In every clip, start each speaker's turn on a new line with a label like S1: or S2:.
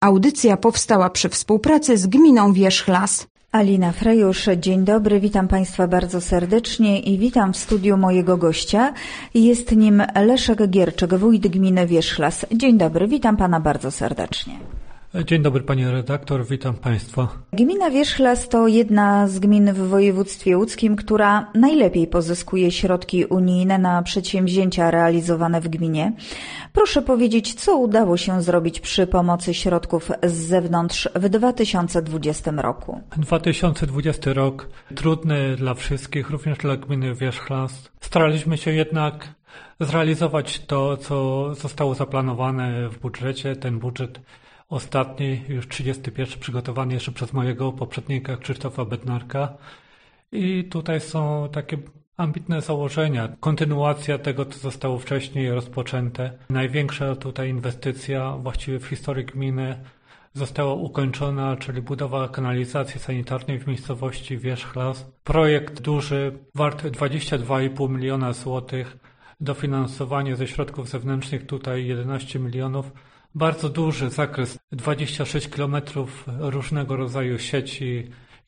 S1: Audycja powstała przy współpracy z gminą Wierzchlas.
S2: Alina Frejusz, dzień dobry, witam Państwa bardzo serdecznie i witam w studiu mojego gościa. Jest nim Leszek Gierczek, wójt gminy Wierzchlas. Dzień dobry, witam Pana bardzo serdecznie.
S3: Dzień dobry Pani redaktor, witam Państwa.
S2: Gmina Wierzchlas to jedna z gmin w województwie łódzkim, która najlepiej pozyskuje środki unijne na przedsięwzięcia realizowane w gminie. Proszę powiedzieć, co udało się zrobić przy pomocy środków z zewnątrz w 2020 roku?
S3: 2020 rok trudny dla wszystkich, również dla gminy Wierzchlas. Staraliśmy się jednak zrealizować to, co zostało zaplanowane w budżecie. Ten budżet ostatni, już 31, przygotowany jeszcze przez mojego poprzednika Krzysztofa Bednarka. I tutaj są takie ambitne założenia. Kontynuacja tego, co zostało wcześniej rozpoczęte. Największa tutaj inwestycja właściwie w historii gminy została ukończona, czyli budowa kanalizacji sanitarnej w miejscowości Wierzchlas. Projekt duży, wart 22,5 miliona złotych. Dofinansowanie ze środków zewnętrznych tutaj 11 milionów. Bardzo duży zakres, 26 km różnego rodzaju sieci,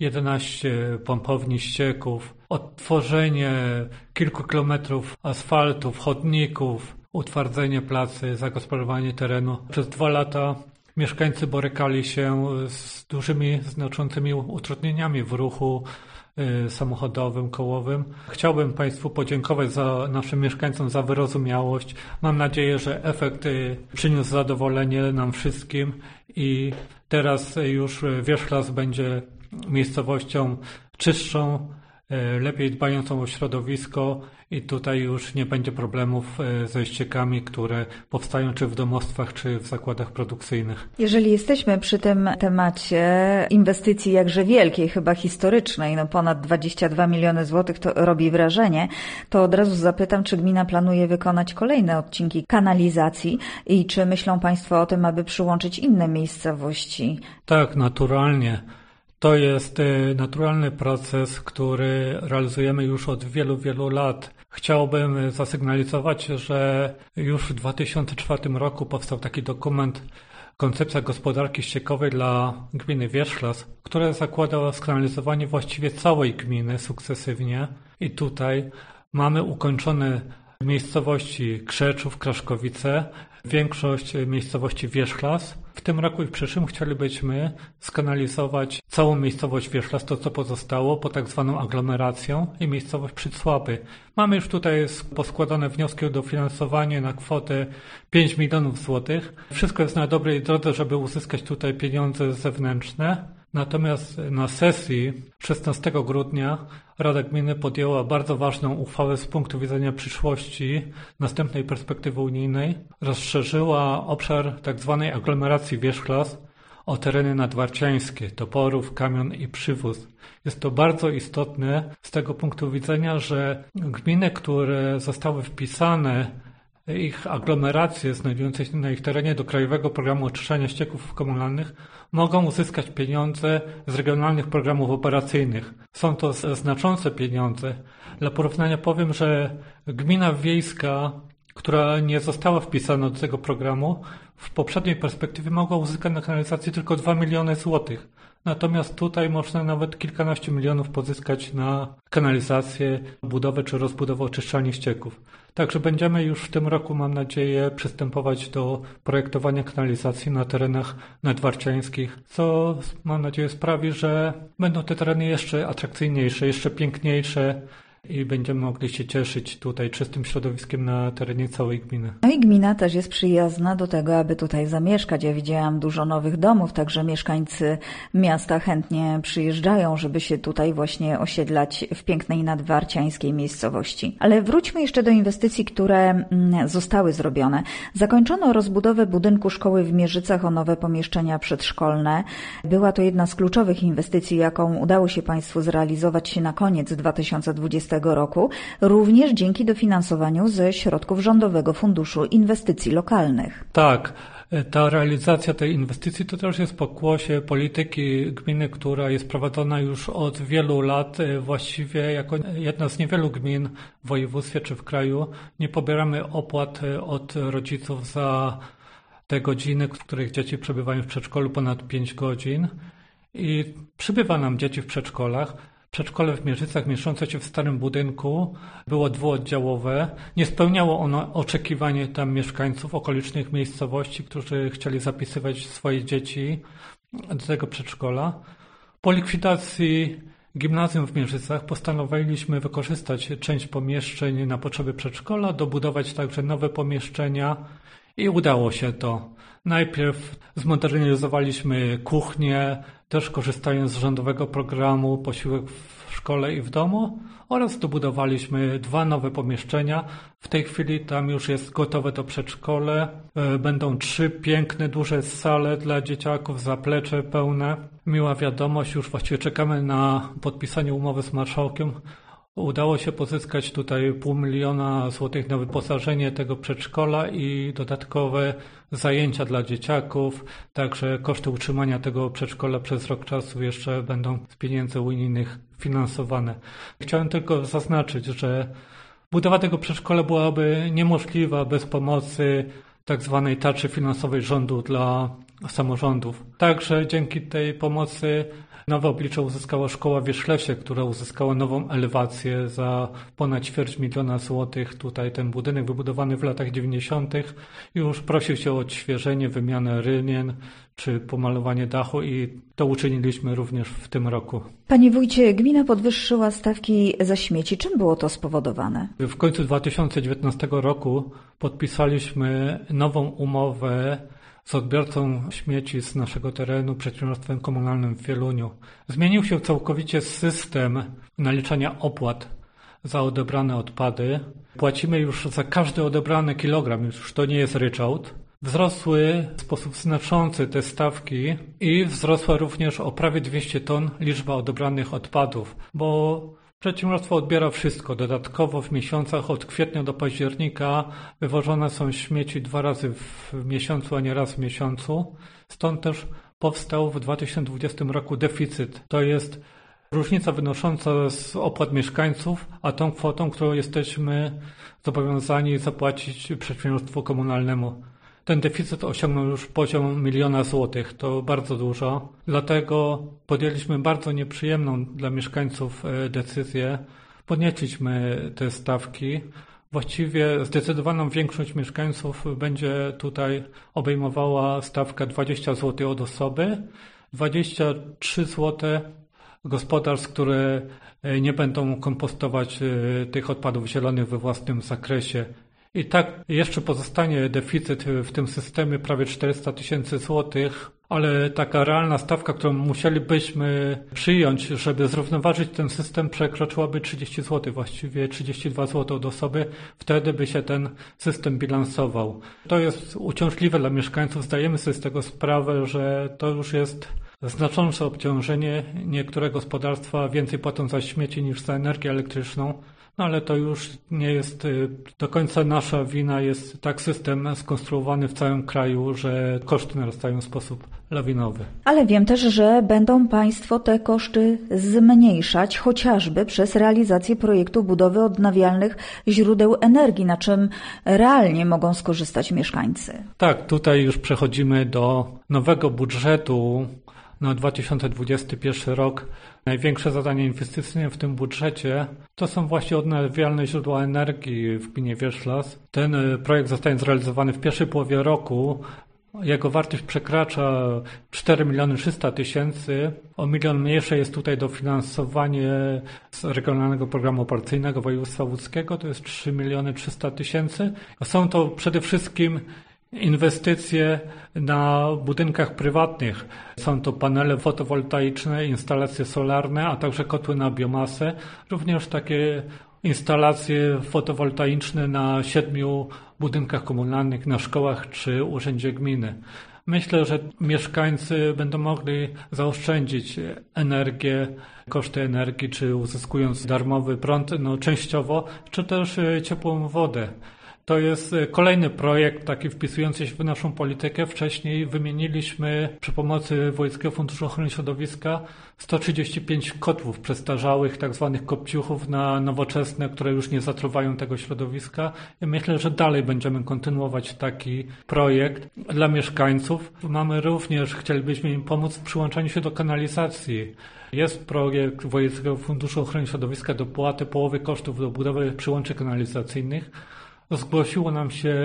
S3: 11 pompowni ścieków, odtworzenie kilku kilometrów asfaltów, chodników, utwardzenie placy, zagospodarowanie terenu. Przez 2 lata mieszkańcy borykali się z dużymi, znaczącymi utrudnieniami w ruchu samochodowym, kołowym. Chciałbym Państwu podziękować naszym mieszkańcom za wyrozumiałość. Mam nadzieję, że efekt przyniósł zadowolenie nam wszystkim i teraz już Wierzchlas będzie miejscowością czystszą, lepiej dbającą o środowisko i tutaj już nie będzie problemów ze ściekami, które powstają czy w domostwach, czy w zakładach produkcyjnych.
S2: Jeżeli jesteśmy przy tym temacie inwestycji jakże wielkiej, chyba historycznej, ponad 22 miliony złotych, to robi wrażenie, to od razu zapytam, czy gmina planuje wykonać kolejne odcinki kanalizacji i czy myślą Państwo o tym, aby przyłączyć inne miejscowości?
S3: Tak, naturalnie. To jest naturalny proces, który realizujemy już od wielu, wielu lat. Chciałbym zasygnalizować, że już w 2004 roku powstał taki dokument Koncepcja gospodarki ściekowej dla gminy Wierzchlas, która zakłada skanalizowanie właściwie całej gminy sukcesywnie. I tutaj mamy ukończone miejscowości Krzeczów, Kraszkowice, większość miejscowości Wierzchlas. W tym roku i w przyszłym chcielibyśmy skanalizować całą miejscowość Wierzchlas, to co pozostało, po tak zwaną aglomeracją i miejscowość Przydsłaby. Mamy już tutaj poskładane wnioski o dofinansowanie na kwotę 5 milionów złotych. Wszystko jest na dobrej drodze, żeby uzyskać tutaj pieniądze zewnętrzne. Natomiast na sesji 16 grudnia Rada Gminy podjęła bardzo ważną uchwałę z punktu widzenia przyszłości następnej perspektywy unijnej. Rozszerzyła obszar tzw. aglomeracji Wierzchlas o tereny nadwarciańskie, Toporów, Kamion i Przywóz. Jest to bardzo istotne z tego punktu widzenia, że gminy, które zostały wpisane, ich aglomeracje znajdujące się na ich terenie do Krajowego Programu Oczyszczania Ścieków Komunalnych mogą uzyskać pieniądze z regionalnych programów operacyjnych. Są to znaczące pieniądze. Dla porównania powiem, że gmina wiejska, która nie została wpisana do tego programu, w poprzedniej perspektywie mogła uzyskać na kanalizację tylko 2 miliony złotych. Natomiast tutaj można nawet kilkanaście milionów pozyskać na kanalizację, budowę czy rozbudowę oczyszczalni ścieków. Także będziemy już w tym roku, mam nadzieję, przystępować do projektowania kanalizacji na terenach nadwarciańskich, co mam nadzieję sprawi, że będą te tereny jeszcze atrakcyjniejsze, jeszcze piękniejsze i będziemy mogli się cieszyć tutaj czystym środowiskiem na terenie całej gminy.
S2: No i gmina też jest przyjazna do tego, aby tutaj zamieszkać. Ja widziałam dużo nowych domów, także mieszkańcy miasta chętnie przyjeżdżają, żeby się tutaj właśnie osiedlać w pięknej nadwarciańskiej miejscowości. Ale wróćmy jeszcze do inwestycji, które zostały zrobione. Zakończono rozbudowę budynku szkoły w Mierzycach o nowe pomieszczenia przedszkolne. Była to jedna z kluczowych inwestycji, jaką udało się Państwu zrealizować na koniec 2020 roku, również dzięki dofinansowaniu ze środków Rządowego Funduszu Inwestycji Lokalnych.
S3: Tak, ta realizacja tej inwestycji to też jest pokłosie polityki gminy, która jest prowadzona już od wielu lat, właściwie jako jedna z niewielu gmin w województwie czy w kraju. Nie pobieramy opłat od rodziców za te godziny, w których dzieci przebywają w przedszkolu, ponad 5 godzin i przybywa nam dzieci w przedszkolach. Przedszkole w Mierzycach, mieszczące się w starym budynku, było dwuoddziałowe. Nie spełniało ono oczekiwań tam mieszkańców okolicznych miejscowości, którzy chcieli zapisywać swoje dzieci do tego przedszkola. Po likwidacji gimnazjum w Mierzycach postanowiliśmy wykorzystać część pomieszczeń na potrzeby przedszkola, dobudować także nowe pomieszczenia i udało się to. Najpierw zmodernizowaliśmy kuchnię, też korzystając z rządowego programu Posiłek w szkole i w domu oraz dobudowaliśmy 2 nowe pomieszczenia. W tej chwili tam już jest gotowe to przedszkole. Będą 3 piękne, duże sale dla dzieciaków, zaplecze pełne. Miła wiadomość, już właściwie czekamy na podpisanie umowy z marszałkiem. Udało się pozyskać tutaj 500 000 złotych na wyposażenie tego przedszkola i dodatkowe zajęcia dla dzieciaków. Także koszty utrzymania tego przedszkola przez rok czasu jeszcze będą z pieniędzy unijnych finansowane. Chciałem tylko zaznaczyć, że budowa tego przedszkola byłaby niemożliwa bez pomocy tak zwanej tarczy finansowej rządu dla samorządów. Także dzięki tej pomocy nowe oblicze uzyskała szkoła w Wierzchlesie, która uzyskała nową elewację za ponad 250 000 złotych. Tutaj ten budynek wybudowany w latach 90. już prosił się o odświeżenie, wymianę rynien czy pomalowanie dachu i to uczyniliśmy również w tym roku.
S2: Panie wójcie, gmina podwyższyła stawki za śmieci. Czym było to spowodowane?
S3: W końcu 2019 roku podpisaliśmy nową umowę z odbiorcą śmieci z naszego terenu, przedsiębiorstwem komunalnym w Wieluniu. Zmienił się całkowicie system naliczania opłat za odebrane odpady. Płacimy już za każdy odebrany kilogram, już to nie jest ryczałt. Wzrosły w sposób znaczący te stawki i wzrosła również o prawie 200 ton liczba odebranych odpadów, bo przedsiębiorstwo odbiera wszystko. Dodatkowo w miesiącach od kwietnia do października wywożone są śmieci 2 razy w miesiącu, a nie raz w miesiącu. Stąd też powstał w 2020 roku deficyt. To jest różnica wynosząca z opłat mieszkańców, a tą kwotą, którą jesteśmy zobowiązani zapłacić przedsiębiorstwu komunalnemu. Ten deficyt osiągnął już poziom 1 000 000 złotych. To bardzo dużo. Dlatego podjęliśmy bardzo nieprzyjemną dla mieszkańców decyzję. Podnieśliśmy te stawki. Właściwie zdecydowaną większość mieszkańców będzie tutaj obejmowała stawka 20 zł od osoby, 23 zł gospodarstw, które nie będą kompostować tych odpadów zielonych we własnym zakresie. I tak jeszcze pozostanie deficyt w tym systemie prawie 400 000 złotych, ale taka realna stawka, którą musielibyśmy przyjąć, żeby zrównoważyć ten system, przekroczyłaby 30 zł, właściwie 32 zł od osoby. Wtedy by się ten system bilansował. To jest uciążliwe dla mieszkańców. Zdajemy sobie z tego sprawę, że to już jest znaczące obciążenie. Niektóre gospodarstwa więcej płacą za śmieci niż za energię elektryczną. No ale to już nie jest do końca nasza wina. Jest tak system skonstruowany w całym kraju, że koszty narastają w sposób lawinowy.
S2: Ale wiem też, że będą Państwo te koszty zmniejszać, chociażby przez realizację projektu budowy odnawialnych źródeł energii, na czym realnie mogą skorzystać mieszkańcy.
S3: Tak, tutaj już przechodzimy do nowego budżetu na 2021 rok. Największe zadanie inwestycyjne w tym budżecie to są właśnie odnawialne źródła energii w gminie Wierzchlas. Ten projekt zostanie zrealizowany w pierwszej połowie roku. Jego wartość przekracza 4 300 000. O 1 000 000 mniejsze jest tutaj dofinansowanie z Regionalnego Programu Operacyjnego Województwa Łódzkiego. To jest 3 300 000. Są to przede wszystkim inwestycje na budynkach prywatnych. Są to panele fotowoltaiczne, instalacje solarne, a także kotły na biomasę. Również takie instalacje fotowoltaiczne na 7 budynkach komunalnych, na szkołach czy urzędzie gminy. Myślę, że mieszkańcy będą mogli zaoszczędzić energię, koszty energii, czy uzyskując darmowy prąd, częściowo, czy też ciepłą wodę. To jest kolejny projekt taki wpisujący się w naszą politykę. Wcześniej wymieniliśmy przy pomocy Wojewódzkiego Funduszu Ochrony Środowiska 135 kotłów przestarzałych, tak zwanych kopciuchów na nowoczesne, które już nie zatruwają tego środowiska. I myślę, że dalej będziemy kontynuować taki projekt dla mieszkańców. Chcielibyśmy im pomóc w przyłączaniu się do kanalizacji. Jest projekt Wojewódzkiego Funduszu Ochrony Środowiska dopłaty połowy kosztów do budowy przyłączy kanalizacyjnych. Zgłosiło nam się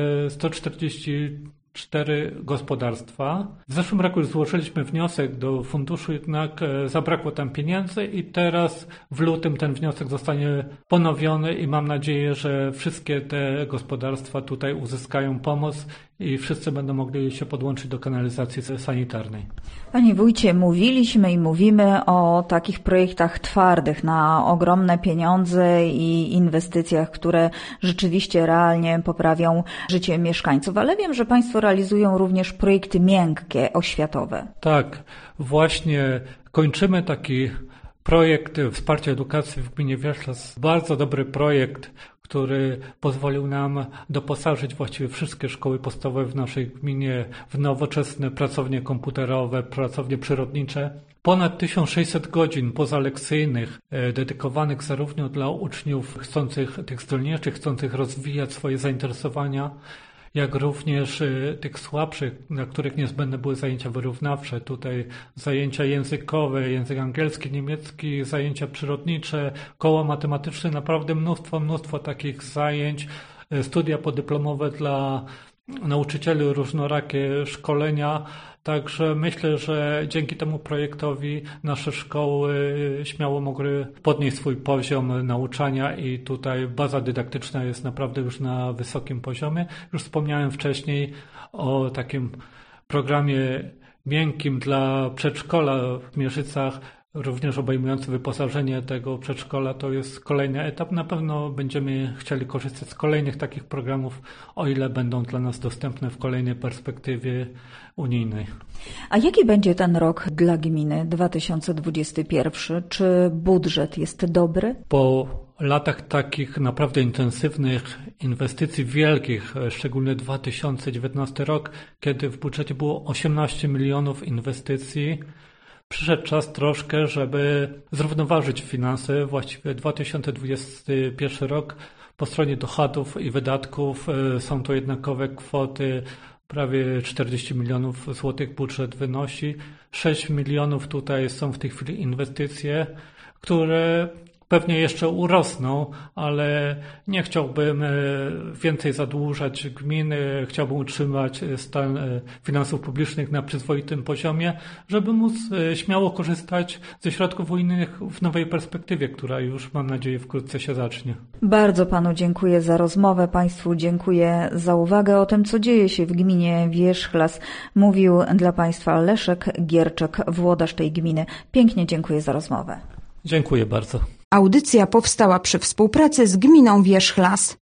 S3: 144 gospodarstwa. W zeszłym roku już złożyliśmy wniosek do funduszu, jednak zabrakło tam pieniędzy i teraz w lutym ten wniosek zostanie ponowiony i mam nadzieję, że wszystkie te gospodarstwa tutaj uzyskają pomoc i wszyscy będą mogli się podłączyć do kanalizacji sanitarnej.
S2: Panie wójcie, mówiliśmy i mówimy o takich projektach twardych na ogromne pieniądze i inwestycjach, które rzeczywiście realnie poprawią życie mieszkańców, ale wiem, że Państwo realizują również projekty miękkie, oświatowe.
S3: Tak, właśnie kończymy taki projekt wsparcia edukacji w gminie Wierzchlas. Bardzo dobry projekt, który pozwolił nam doposażyć właściwie wszystkie szkoły podstawowe w naszej gminie w nowoczesne pracownie komputerowe, pracownie przyrodnicze. Ponad 1600 godzin pozalekcyjnych dedykowanych zarówno dla uczniów chcących, tych zdolniejszych, chcących rozwijać swoje zainteresowania, jak również tych słabszych, na których niezbędne były zajęcia wyrównawcze. Tutaj zajęcia językowe, język angielski, niemiecki, zajęcia przyrodnicze, koła matematyczne, naprawdę mnóstwo takich zajęć, studia podyplomowe dla nauczycieli, różnorakie szkolenia. Także myślę, że dzięki temu projektowi nasze szkoły śmiało mogły podnieść swój poziom nauczania i tutaj baza dydaktyczna jest naprawdę już na wysokim poziomie. Już wspomniałem wcześniej o takim programie miękkim dla przedszkola w Mierzycach, również obejmujący wyposażenie tego przedszkola. To jest kolejny etap. Na pewno będziemy chcieli korzystać z kolejnych takich programów, o ile będą dla nas dostępne w kolejnej perspektywie unijnej.
S2: A jaki będzie ten rok dla gminy 2021? Czy budżet jest dobry?
S3: Po latach takich naprawdę intensywnych inwestycji wielkich, szczególnie 2019 rok, kiedy w budżecie było 18 milionów inwestycji, przyszedł czas troszkę, żeby zrównoważyć finanse. Właściwie 2021 rok po stronie dochodów i wydatków są to jednakowe kwoty. Prawie 40 milionów złotych budżet wynosi. 6 milionów tutaj są w tej chwili inwestycje, które pewnie jeszcze urosną, ale nie chciałbym więcej zadłużać gminy, chciałbym utrzymać stan finansów publicznych na przyzwoitym poziomie, żeby móc śmiało korzystać ze środków unijnych w nowej perspektywie, która już, mam nadzieję, wkrótce się zacznie.
S2: Bardzo Panu dziękuję za rozmowę, Państwu dziękuję za uwagę. O tym, co dzieje się w gminie Wierzchlas, mówił dla Państwa Leszek Gierczek, włodarz tej gminy. Pięknie dziękuję za rozmowę.
S3: Dziękuję bardzo.
S1: Audycja powstała przy współpracy z gminą Wierzchlas.